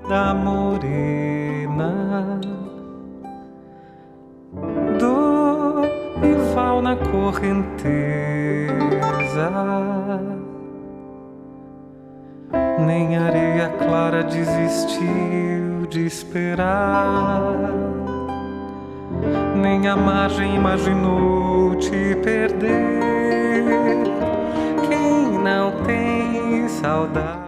da morena, do rival na correnteza, nem areia clara desistiu de esperar, nem a margem imaginou te perder. Quem não tem saudade